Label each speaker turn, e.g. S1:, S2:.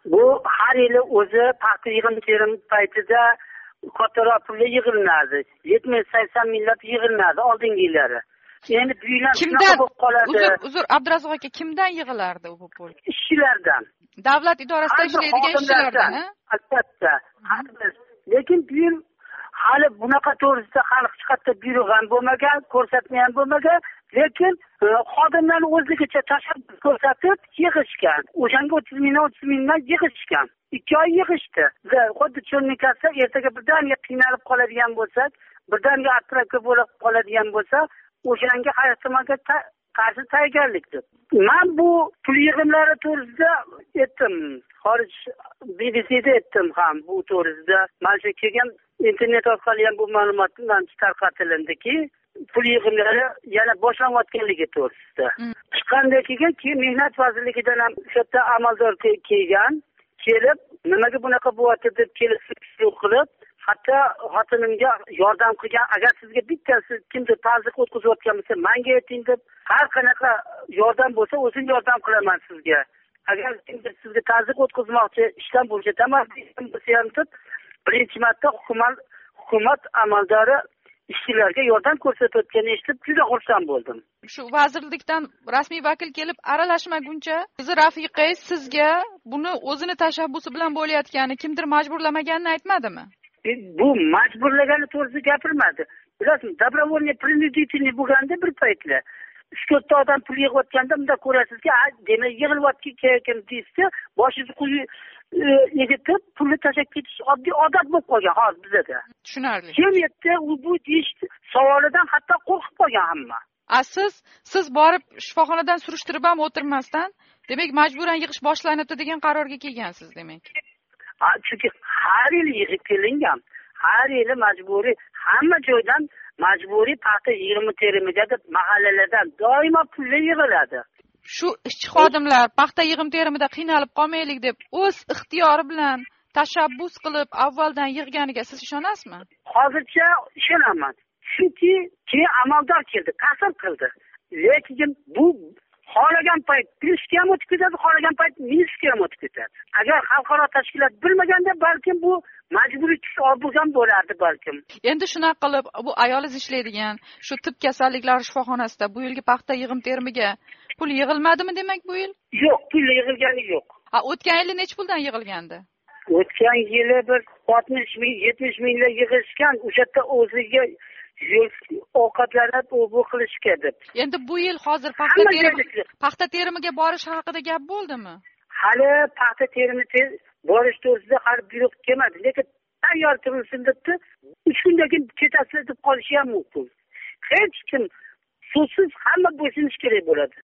S1: Bu har yili o'zi paxta yig'im-terim paytida kattaroq pullar yig'ilinadi. 70-80 minglab yig'ilinadi oldingi yillari. Endi bu yil ham shunaqa bo'lib qoladi.
S2: Uzr, Abdurazzoq aka, kimdan yig'ilardi bu pul?
S1: Ishchilardan.
S2: Davlat idorasida ishlaydigan ishchilardan,
S1: albatta. Lekin bu yil hali bunaqa to'g'risida hali hech qayerda buyruq ham bo'lmagan, ko'rsatma ham bo'lmagan, lekin xodimlarni o'zligicha tashabbus ko'rsatib yig'ishgan. O'shanga 30 mingdan yig'ishgan. 2 oy yig'ishdi. Xuddi cho'nnikasa ertaga birdaniga qiynalib qoladigan bo'lsak, birdaniga atrofga bo'lib qoladigan bo'lsa, o'shanga har ehtimolga qarshi tayyorgarlik deb. Men bu pul yig'imlari to'g'risida aytdim. Xorij BBC'da aytdim ham bu to'g'risida. Mana shu kelgan internet orqali ham bu ma'lumotlar tarqatilindiki, pul yig'imlari yana boshlanayotganligi to'g'risida. Chiqqandan keyin Mehnat vazirligidan ham katta amaldor kelgan, kelib nimaga bunaqa bo'lyapti deb kelib qilib, hatto xotinimga yordam qilgan. Agar sizga bittasi kimdir tazyiq o'tkazayotgan bo'lsa, menga ayting deb, har qanaqa yordam bo'lsa o'zim yordam qilaman sizga. Agar kimdir sizga tazyiq o'tkazmoqchi, ishdan bo'shataman bo'lsa ham deb, birinchi marta hukumat amaldori ishchilarga yordam ko'rsatayotganini eshitib juda xursand bo'ldim.
S2: Shu vazirlikdan rasmiy vakil kelib aralashmaguncha, sizni rafiqangiz sizga buni o'zini tashabbusi bilan bo'layotgani, kimdir majburlamaganini aytmadimi?
S1: Bu majburlagani to'g'risida gapirmadi. Bilasizmi, добровольный принудительный bo'lganda bir paytlar 3-4 ta odam pul yig'ayotganda bunda ko'rasizki, demak yig'ilyotgan deysiz, boshingizni quyi egitib, pulni tashlab ketish oddiy odat bo'lib qolgan hozir bizda.
S2: Tushunarli.
S1: Kim yerda bu deyish savolidan hatto qo'rqib qolgan hamma.
S2: Siz borib shifoxonadan surishtirib ham o'tirmasdan, demak majburan yig'ish boshlanibdi degan qarorga kelgansiz demak.
S1: Chunki har yil yig'ib kelingan, har yili majburiy, hamma joydan majburiy paxta yig'im-terimiga deb mahallalardan doimo pullar yig'iladi.
S2: Shu ishchi xodimlar paxta yig'im-terimida qiynalib qolmaylik deb o'z ixtiyori bilan tashabbus qilib avvaldan yig'ganiga siz ishonasizmi?
S1: Hozircha ishonaman. Chunki keyin amaldor keldi, qasam qildi. Lekin bu xohlagan payt plyusga ham o'tib ketadi, xohlagan payt minusga ham o'tib ketadi. Agar xalqaro tashkilot bilmaganda balkim bu majburiy tush olgan bo'lardi balkim.
S2: Endi shunaqa qilib, bu ayolingiz ishlaydigan shu tib kasalliklari shifoxonasida bu yilgi paxta yig'im-terimiga pul yig'ilmadimi demak bu yil?
S1: Yo'q, pul yig'ilgani yo'q.
S2: O'tgan yili necha puldan yig'ilgandi?
S1: O'tgan yili bir 60 ming, 70 minglar yig'ishgan, o'sha yerda o'ziga ovqatlanib bu qilishga deb.
S2: Endi bu yil hozir paxta terimiga borish haqida gap bo'ldimi?
S1: Hali paxta terimiga borish to'g'risida hali buyruq kelmadi, lekin tayyor turilsin debdi. 3 kundan keyin ketasizlar deb qolishi ham mumkin. Hech kim so'zsiz hamma bo'ysunish kerak bo'ladi.